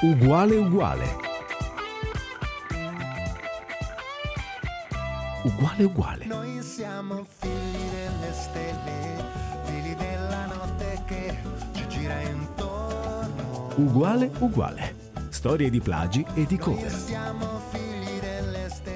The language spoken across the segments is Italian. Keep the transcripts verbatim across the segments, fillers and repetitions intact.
Uguale uguale. Uguale uguale. Noi siamo figli delle stelle, figli della notte che ci gira intorno. Uguale uguale. Storie di plagi e di Noi cover. siamo figli delle stelle.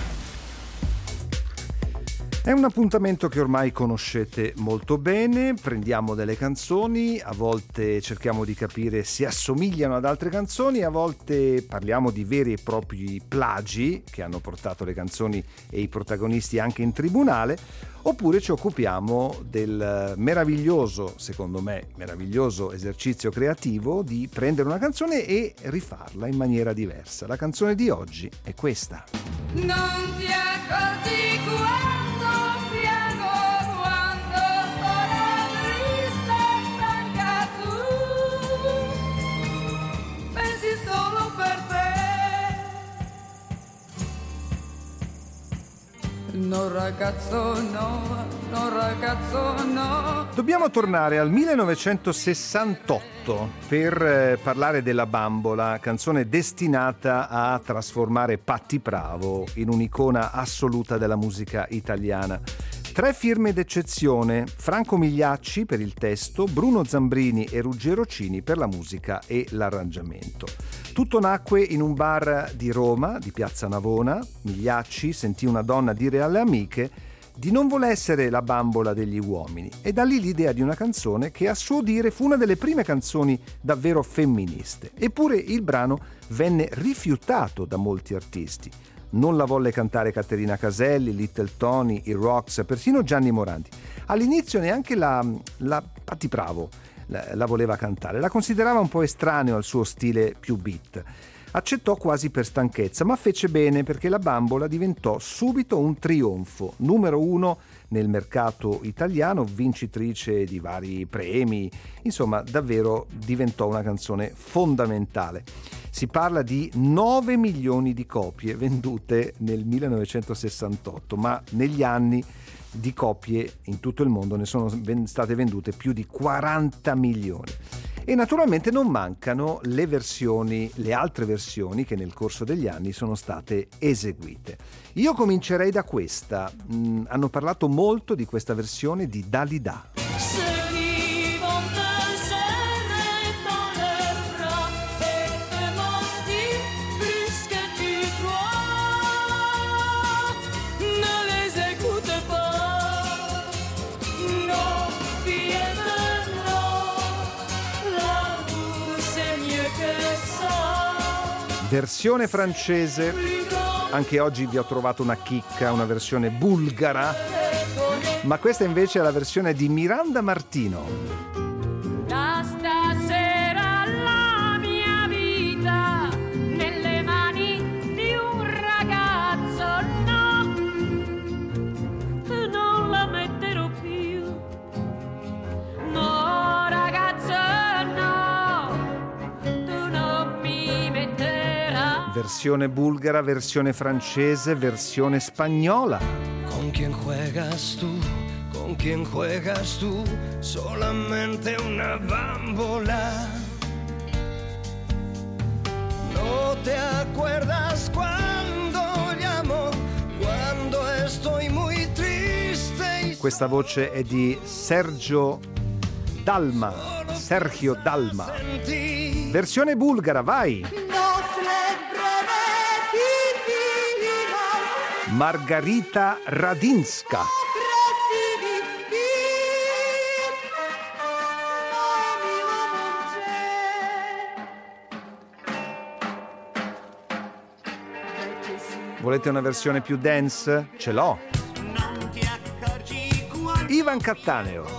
È un appuntamento che ormai conoscete molto bene, prendiamo delle canzoni, a volte cerchiamo di capire se assomigliano ad altre canzoni, a volte parliamo di veri e propri plagi che hanno portato le canzoni e i protagonisti anche in tribunale, oppure ci occupiamo del meraviglioso, secondo me, meraviglioso esercizio creativo di prendere una canzone e rifarla in maniera diversa. La canzone di oggi è questa. Non ti accorgi quando piango, quando sono triste e stanca tu, pensi solo per te. No ragazzo no, no ragazzo no. Dobbiamo tornare al millenovecentosessantotto per eh, parlare della Bambola, canzone destinata a trasformare Patti Pravo in un'icona assoluta della musica italiana. Tre firme d'eccezione: Franco Migliacci per il testo, Bruno Zambrini e Ruggero Cini per la musica e l'arrangiamento. Tutto nacque in un bar di Roma, di Piazza Navona. Migliacci sentì una donna dire alle amiche di non voler essere la bambola degli uomini e da lì l'idea di una canzone che a suo dire fu una delle prime canzoni davvero femministe. Eppure il brano venne rifiutato da molti artisti. Non la volle cantare Caterina Caselli, Little Tony, i Rocks, persino Gianni Morandi. All'inizio neanche la, la Patti Pravo la, la voleva cantare, la considerava un po' estraneo al suo stile più beat. Accettò quasi per stanchezza, ma fece bene perché la Bambola diventò subito un trionfo, numero uno nel mercato italiano, vincitrice di vari premi, insomma davvero diventò una canzone fondamentale. Si parla di nove milioni di copie vendute nel millenovecentosessantotto, ma negli anni di copie in tutto il mondo ne sono state vendute più di quaranta milioni. E naturalmente non mancano le versioni, le altre versioni che nel corso degli anni sono state eseguite. Io comincerei da questa. Mm, hanno parlato molto di questa versione di Dalida. Versione francese, anche oggi vi ho trovato una chicca, una versione bulgara, ma questa invece è la versione di Miranda Martino. Da stasera la mia vita nelle mani di un ragazzo, no, non la metterò più, no ragazzo no, tu non mi metterai. Versione bulgara, versione francese, versione spagnola. Con quién juegas tú, con quién juegas tú, solamente una bambola. No te acuerdas cuando llamo, cuando estoy muy triste. Questa voce è di Sergio Dalma, Sergio Dalma. Versione bulgara, vai! Margarita Radinska. Volete una versione più dance? Ce l'ho. Ivan Cattaneo.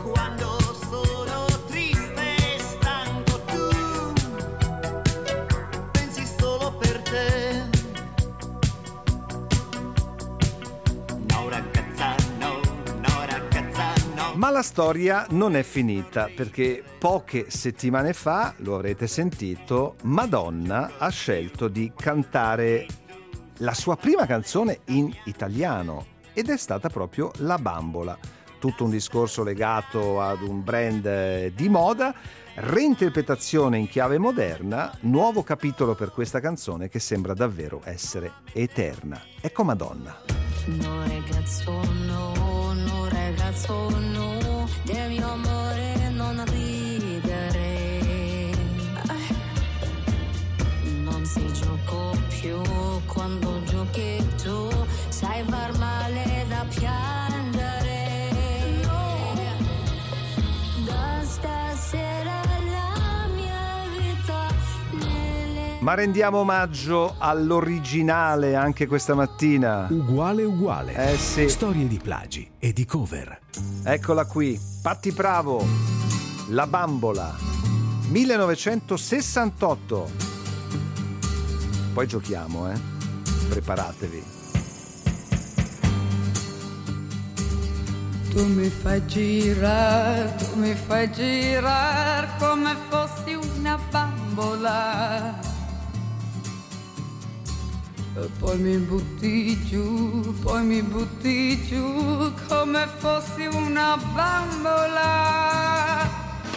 Ma la storia non è finita, perché poche settimane fa, lo avrete sentito, Madonna ha scelto di cantare la sua prima canzone in italiano ed è stata proprio La Bambola. tutto un discorso legato ad un brand di moda. Reinterpretazione in chiave moderna, nuovo capitolo per questa canzone che sembra davvero essere eterna. Ecco Madonna. No ragazzo no, no ragazzo no, del mio amore non ridere. Non si gioco più quando giochi tu, sai far male da piangere. Da stasera la mia vita nelle... Ma rendiamo omaggio all'originale anche questa mattina. Uguale uguale. Eh sì. Storie di plagi e di cover. Eccola qui, Patti Pravo, La bambola, millenovecentosessantotto. Poi giochiamo, eh? Preparatevi. Tu mi fai girare, tu mi fai girare come fossi una bambola. E poi mi butti giù, poi mi butti giù come fossi una bambola.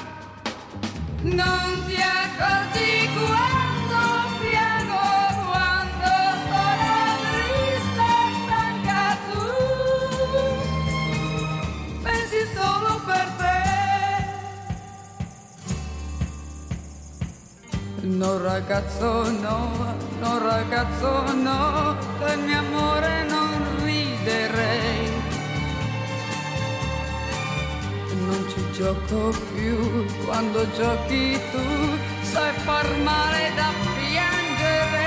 Non ti accorgi quando piango, quando sono triste e stanca tu. Pensi solo per te. No ragazzo no, no ragazzo no, del mio amore non riderei. Non ci gioco più, quando giochi tu sai far male da piangere.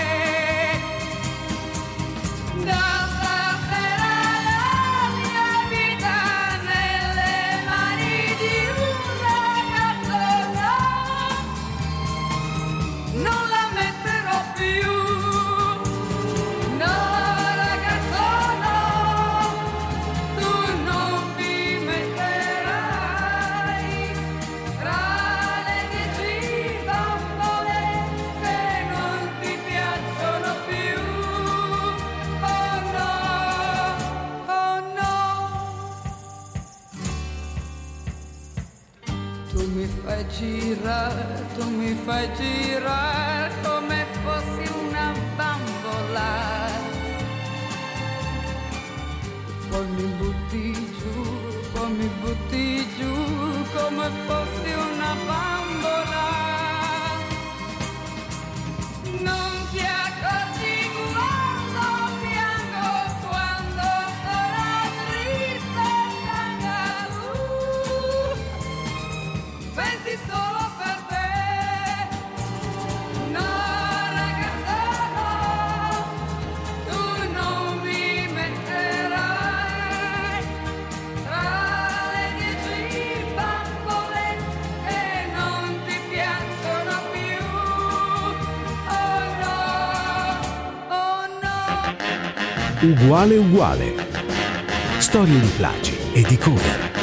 Da stasera la mia vita nelle mani di un ragazzo no, non la metterò più. No ragazzo no, tu non mi metterai tra le dieci bambole che non ti piacciono più. Oh no, oh no. Tu mi fai girare, tu mi fai girare come fossi una bambola. Poi mi butti giù, poi mi butti giù come fossi una bambola. Non ti accorgi quando piango, quando sono triste e stanca. Uh, pensi solo per te. No ragazza no, tu non mi metterai tra le dieci bambole che non ti piacciono più. Oh no, oh no. Uguale uguale. Storie di plagi e di cover.